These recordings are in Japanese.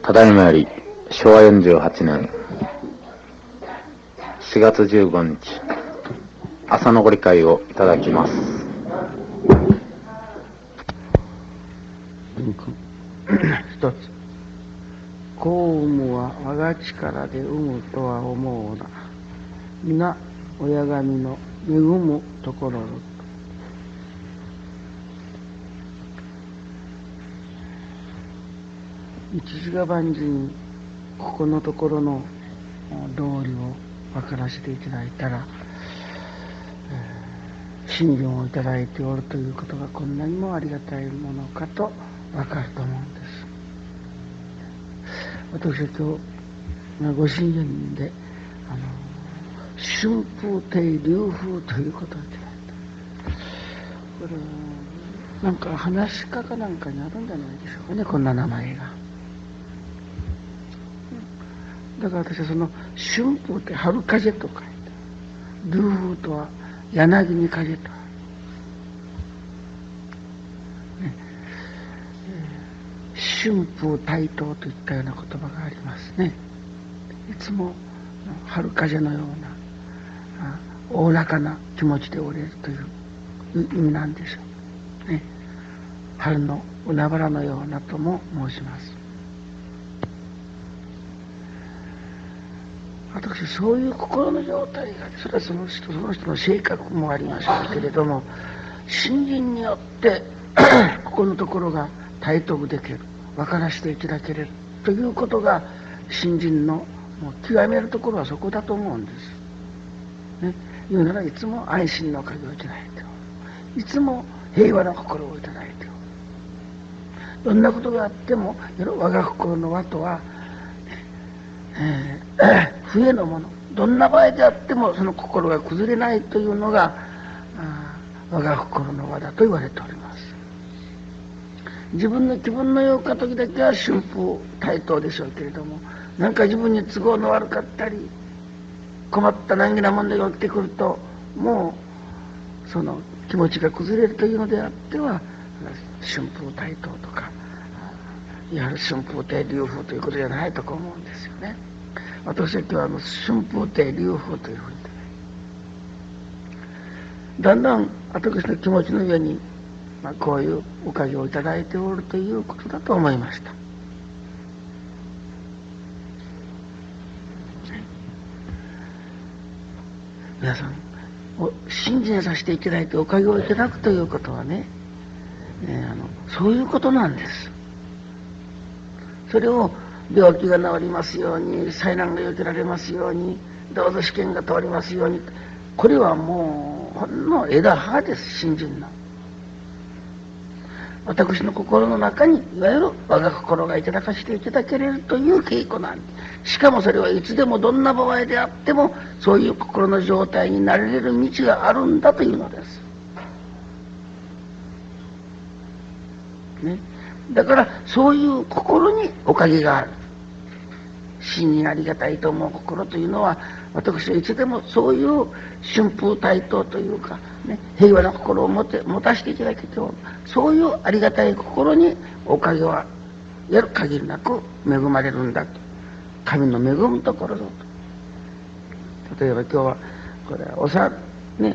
ただいまより昭和48年4月15日朝のご理解をいただきます。 一つ、子を産むは我が力で産むとは思うな。皆親神の恵むところぞ。一時が万事にここのところの道理を分からせていただいたら、信心をいただいておるということがこんなにもありがたいものかと分かると思うんです。私は今日ご神言で春風亭流風ということをいただいた。これはなんか話し家かなんかにあるんじゃないでしょうかね、こんな名前が。だから私はその春風って春風と書いて、流風とは柳に風と、春風台頭といったような言葉がありますね。いつも春風のようなおおらかな気持ちでおれるという意味なんでしょうね。春の海原のようなとも申します。私そういう心の状態が、それはその人の性格もありましょうけれども、信心によってここのところが体得できる、分からせていただけるということが信心のもう極めるところはそこだと思うんです、ね。言うならいつも安心の鍵をいただいておる、いつも平和な心をいただいておる。どんなことがあっても我が心の輪とは不へのもの、どんな場合であってもその心が崩れないというのが我が心の輪だと言われております。自分の気分のようか時だけは春風台頭でしょうけれども、なんか自分に都合の悪かったり困った難儀な問題が起きてくると、もうその気持ちが崩れるというのであっては春風台頭とかいわゆる春風亭流風ということじゃないと思うんですよね。私は今日は春風亭流風というふうにだんだん私の気持ちの上に、こういうおかげをいただいておるということだと思いました。皆さん信心させていただいておかげをいただくということはね、そういうことなんです。それを病気が治りますように、災難が避けられますように、どうぞ試験が通りますように、これはもうほんの枝葉です。信心の私の心の中にいわゆる我が心がいただかせていただけれるという稽古なんです。しかもそれはいつでもどんな場合であってもそういう心の状態になれる道があるんだというのです、ね。だからそういう心におかげがある。真にありがたいと思う心というのは、私はいつでもそういう春風台頭というか、ね、平和な心を持たせていただけておる、そういうありがたい心におかげはやる限りなく恵まれるんだと。神の恵むところぞと。例えば今日はこれお産ね、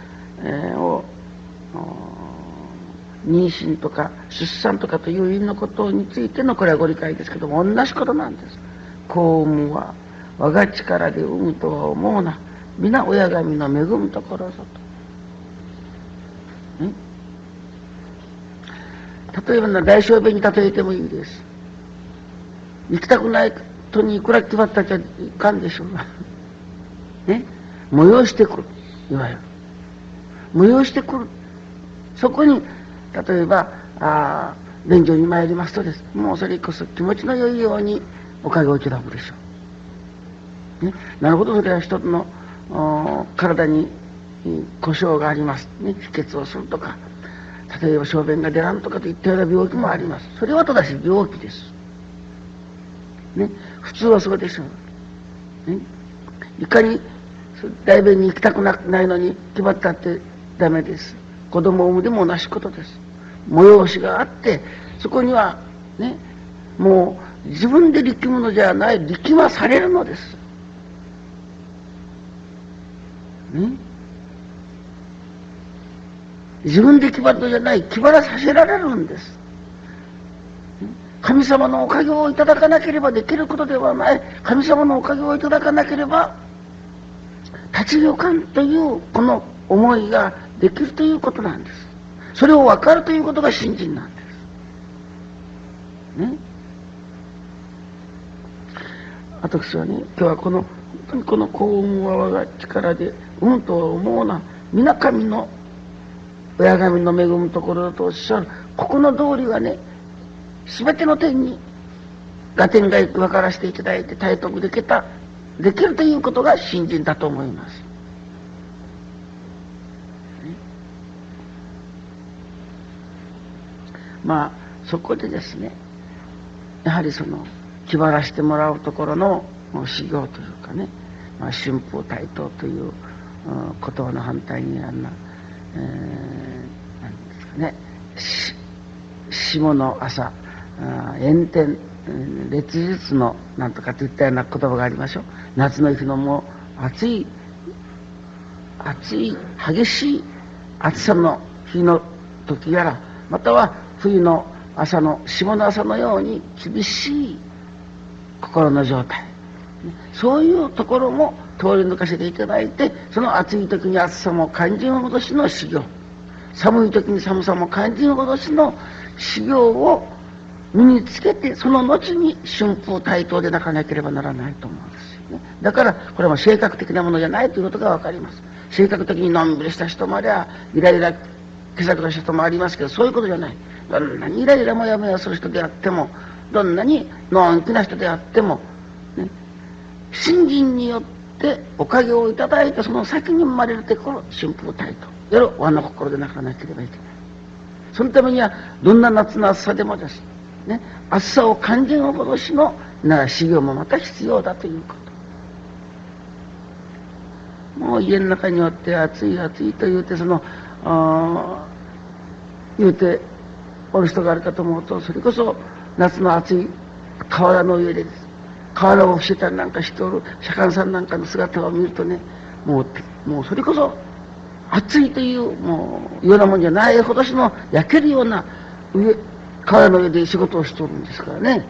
妊娠とか出産とかという意味のことについてのこれはご理解ですけども、同じことなんです。子を産むは我が力で産むとは思うな。皆親神の恵むところぞと。例えば大小便に例えてもいいです。行きたくない人にいくら決まったっちゃいかんでしょうがね、催してくる、いわゆる催してくる。そこに例えば便所に参りますとです、もうそれこそ気持ちの良いようにおかげをいただくでしょう、ね。なるほど、それは一つの体に故障があります、ね、秘訣をするとか、例えば小便が出らんとかといったような病気もあります。それは正しい病気です、ね。普通はそうでしょう、ね。いかに大便に行きたくないのに決まったってダメです。子供を産むでも同じことです。催しがあって、そこにはね、もう自分で力むのじゃない、力まされるのです。自分で決まるのじゃない、決まらさせられるんです。神様のおかげをいただかなければできることではない。神様のおかげをいただかなければ立ち行かんというこの思いができるということなんです。それを分かるということが信心なんです。私はね、今日は本当にこの幸運は我が力でと思うな、皆神の親神の恵むところだとおっしゃるここの道理がね、全ての点に合点が分からせていただいて体得できるということが信心だと思います。まあそこでですね、やはりその気張らせてもらうところの修行というかね、春風対等という言葉の反対に何ですかね、下の朝炎天烈日のなんとかといったような言葉がありましょう。夏の日のもう暑い激しい暑さの日の時やら、または冬の朝の下の朝のように厳しい心の状態、そういうところも通り抜かせていただいて、その暑い時に暑さも感じるほどしの修行、寒い時に寒さも感じるほどしの修行を身につけて、その後に春風対等でなかなければならないと思うんですよね。だからこれは性格的なものじゃないということが分かります。性格的にのんびりした人もありゃ、イライラ気さくな人もありますけど、そういうことじゃない。どんなにイライラもやもやする人であっても、どんなにのんきな人であっても、信心によっておかげをいただいて、その先に生まれるところ春風対等やる和の心でなかなければいけない。そのためにはどんな夏の暑さでもですね、暑さを感じるほどしの修行もまた必要だということ。もう家の中によって暑い暑いと言うて言うておる人があるかと思うと、それこそ夏の暑い河原の上で河原を伏せたりなんかしておる釈迦さんなんかの姿を見るとね、もうそれこそ暑いというもうようなもんじゃないほどしの焼けるような河原の上で仕事をしておるんですからね。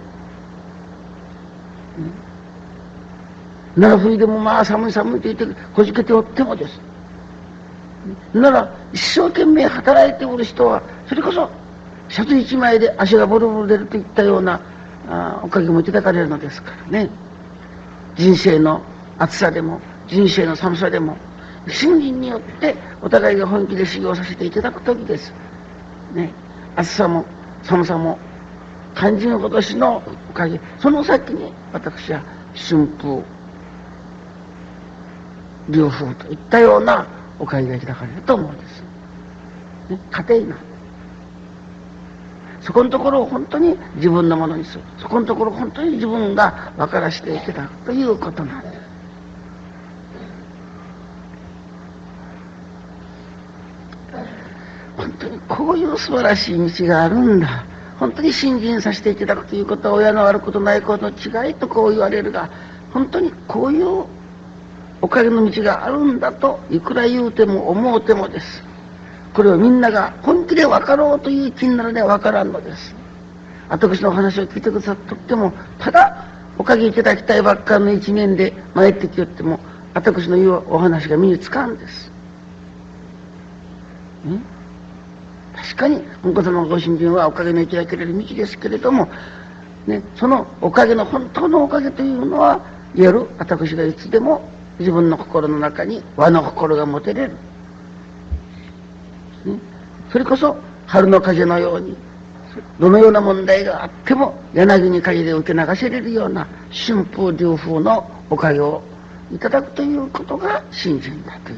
なら冬でもまあ寒い寒いと言ってこじけておってもです、なら一生懸命働いておる人はそれこそシャツ一枚で足がボロボロ出るといったようなおかげもいただかれるのですからね。人生の暑さでも人生の寒さでも信心によってお互いが本気で修行させていただく時ですね。暑さも寒さも感じることしのおかげ、その先に私は春風涼風といったようなおかげがいただかれると思うんです、ね、家庭なそこのところを本当に自分のものにする、そこのところを本当に自分が分からせていただくということなんです。本当にこういう素晴らしい道があるんだ、本当に信心させていただくということは親のあることないことの違いとこう言われるが、本当にこういうおかげの道があるんだといくら言うても思うてもです、これをみんなが本気で分かろうという気になるでは分からんのです。私のお話を聞いてくださっとっても、ただおかげいただきたいばっかりの一面で参ってきよっても、私の言うお話が身につかんです。確かに本子様のご信心はおかげのいただけれる道ですけれども、そのおかげの本当のおかげというのは、いわゆる私がいつでも自分の心の中に和の心が持てれる、それこそ春の風のようにどのような問題があっても柳に風で受け流せれるような春風涼風のおかげをいただくということが信心だという。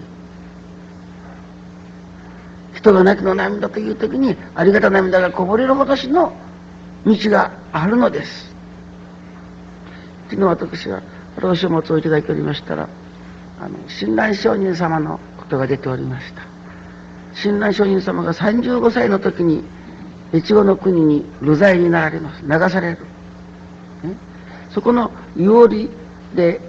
人が泣きの涙という時にありがた涙がこぼれるほどしの道があるのです。昨日私は老書物をいただきおりましたら、親鸞上人様のことが出ておりました。親鸞上人様が35歳の時に越後の国に流罪になられます。流される。 そこのいおりで、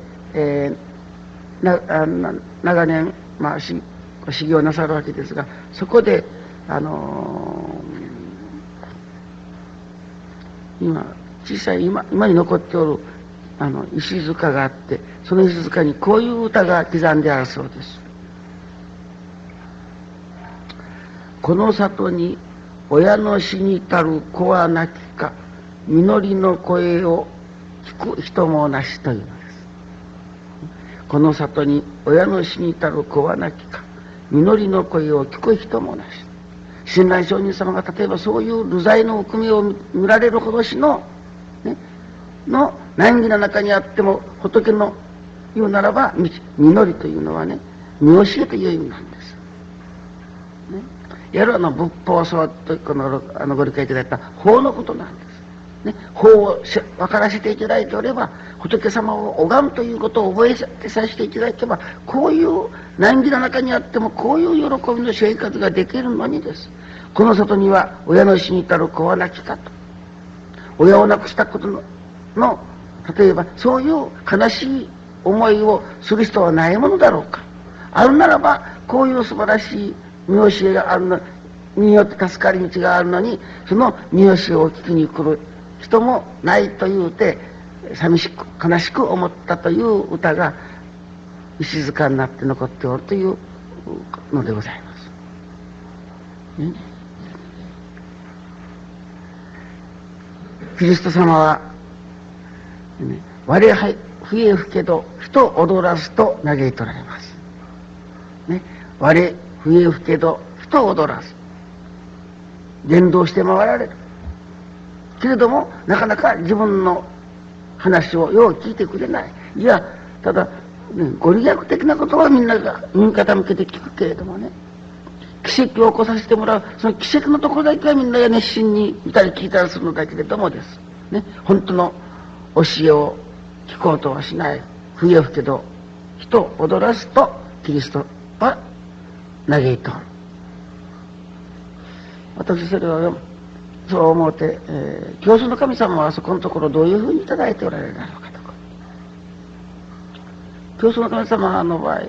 長年、修行なさるわけですが、そこで、小さい今に残っておる石塚があって、その石塚にこういう歌が刻んであるそうです。この里に親の死にたる子はなきか、実りの声を聞く人もなしというのです。この里に親の死にたる子はなきか、実りの声を聞く人もなし。親鸞上人様が例えばそういう流罪の奥目を見られるほどしの、難儀の中にあっても、仏の言うならば、実りというのはね、見教えという意味なんです。いわゆる仏法僧とご理解いただいた法のことなんです。法を分からせていただいておれば、仏様を拝むということを覚えてさせていただけば、こういう難儀の中にあっても、こういう喜びの生活ができるのにです。この里には親の死にたる子はなきかと。親を亡くしたことの例えばそういう悲しい思いをする人はないものだろうか。あるならばこういう素晴らしい見教えがあるのによって助かり道があるのに、その見教えを聞きに来る人もないというて、寂しく悲しく思ったという歌が石塚になって残っておるというのでございます。キリスト様は、我笛吹けど人踊らずと嘆いておられます。我笛吹けど人踊らず。伝道して回られる。けれども、なかなか自分の話をよう聞いてくれない。いや、ただ、ご利益的なことはみんなが耳傾けて聞くけれどもね、奇跡を起こさせてもらう、その奇跡のところだけはみんなが熱心に見たり聞いたりするのだけれどもです。本当の教えを聞こうとはしない。笛吹けど人を踊らすとキリストは嘆いておる。私それをそう思うて、教祖の神様はそこのところどういうふうにいただいておられるだろうかとか。教祖の神様の場合は、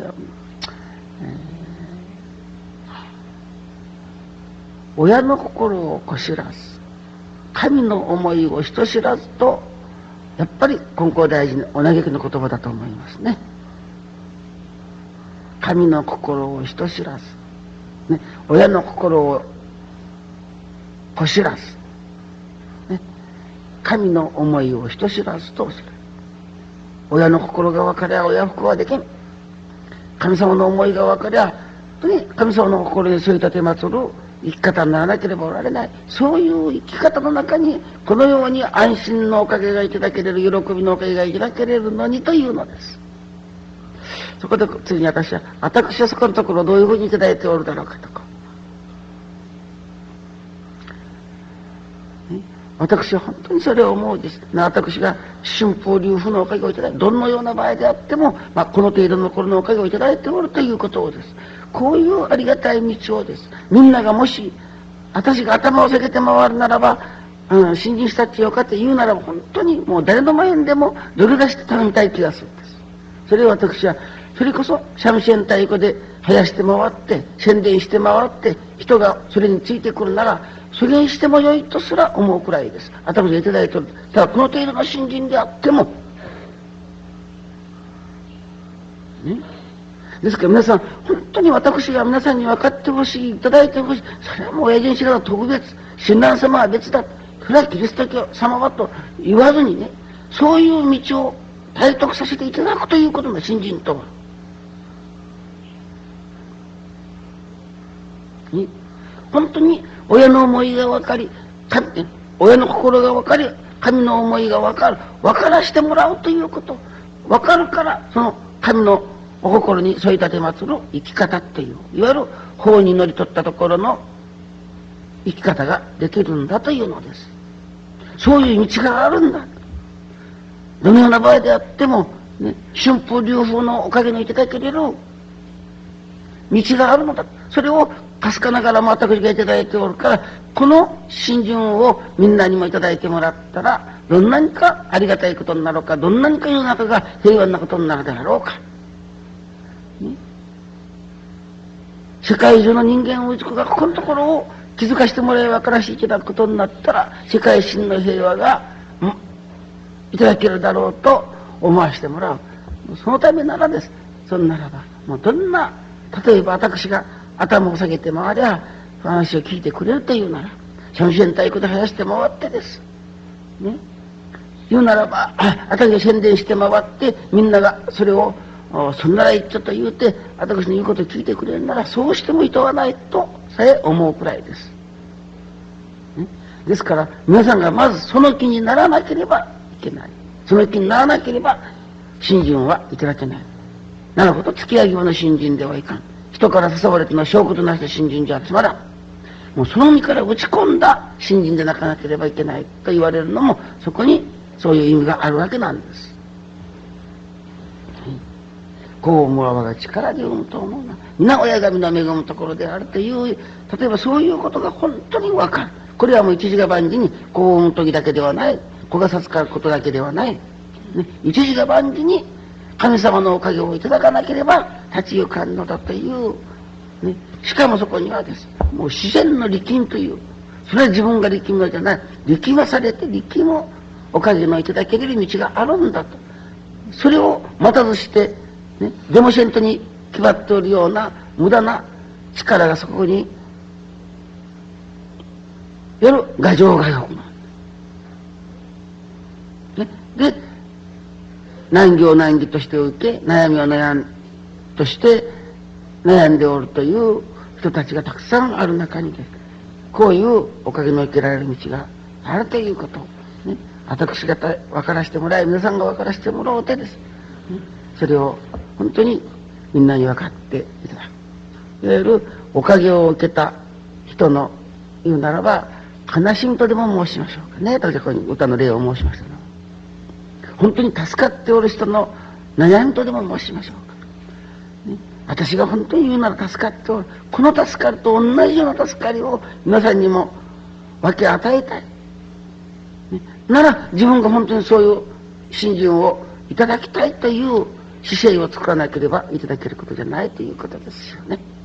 親の心をこしらず、神の思いを人知らずと、やっぱり金光大臣のお嘆きの言葉だと思いますね。神の心を人知らず、親の心をこしらず、神の思いを人知らずとする。親の心が分かりゃ親不孝はできん。神様の思いが分かりゃ、本当に神様の心に添い立て祀る生き方にならなければおられない。そういう生き方の中に、このように安心のおかげがいただけれる、喜びのおかげがいただけれるのにというのです。そこで次に私はそこのところをどういうふうにいただいておるだろうかとか。私は本当にそれを思うです。私が春風流布のおかげをいただいて、どのような場合であっても、この程度の頃のおかげをいただいておるということをです。こういうありがたい道をです。みんながもし、私が頭を下げて回るならば、信心したってよかって言うならば、本当にもう誰の前にでもどれ出して頼みたい気がするんです。それを私は、それこそ三味線太鼓で生やして回って、宣伝して回って、人がそれについてくるなら、それにしてもよいとすら思うくらいです。頭でいただいておる。ただこの程度の信心であっても、ですから皆さん、本当に私が皆さんに分かってほしい、いただいてほしい。それはもう親父に知らず特別、親鸞様は別だ。それはキリスト教様はと言わずにね、そういう道を体得させていただくということの信心とは。本当に親の思いが分かり、親の心が分かり、神の思いが分かる、分からしてもらうということ。分かるから、その神のお心に添い立て祀る生き方っていう、いわゆる法に乗り取ったところの生き方ができるんだというのです。そういう道があるんだ。どのような場合であっても、春風流風のおかげのいただけれる道があるのだ。それをかすかながらも私がいただいておるから、この信心をみんなにもいただいてもらったら、 どんなにかありがたいことになろうか、どんなにか世の中が平和なことになるであろうか。ね、世界中の人間をがここのところを気づかしてもらい分からしていただくことになったら、世界真の平和が、いただけるだろうと思わせてもらう。そのためならです。そんならば、もうどんな、例えば私が頭を下げて回りゃ、話を聞いてくれるというなら、三線太鼓で生やして回ってです。ね。言うならば、私が宣伝して回って、みんながそれを、そんならいっちょと言うて、私の言うことを聞いてくれるなら、そうしてもいとわないとさえ思うくらいです。ね。ですから、皆さんがまずその気にならなければいけない。その気にならなければ、信心はいただけない。なるほど、付き合い業の信心ではいかん。人から誘われての証拠となして信心じゃつまらん。もうその身から打ち込んだ信心でなかなければいけないと言われるのも、そこにそういう意味があるわけなんです。こう思わばが力で産むと思うな。皆親神の恵むところであるという、例えばそういうことが本当にわかる。これはもう一時が万事に子を産む時だけではない。子が授かることだけではない。ね、一時が万事に神様のおかげをいただかなければ立ち行かんのだという、ね、しかもそこにはです。もう自然の力みという、それは自分が力むのじゃない。力まされて力むおかげのいただける道があるんだと。それを待たずして、ね、デモシェントに決まっておるような無駄な力がそこによる牙城がよくなる。ね、で、難儀を難儀として受け、悩みを悩んとして悩んでおるという人たちがたくさんある中にです。こういうおかげの生きられる道があるということを、ね、私が分からせてもらい、皆さんが分からせてもらおうてです。ね、それを本当にみんなに分かっていただく。いわゆるおかげを受けた人の言うならば、悲しみとでも申しましょうかね。私はここに歌の例を申しましたが、本当に助かっておる人の悩みとでも申しましょうか。ね、私が本当に言うなら助かっておる。この助かりと同じような助かりを皆さんにも分け与えたい。ね、なら自分が本当にそういう信心をいただきたいという姿勢を作らなければいただけることじゃないということですよね。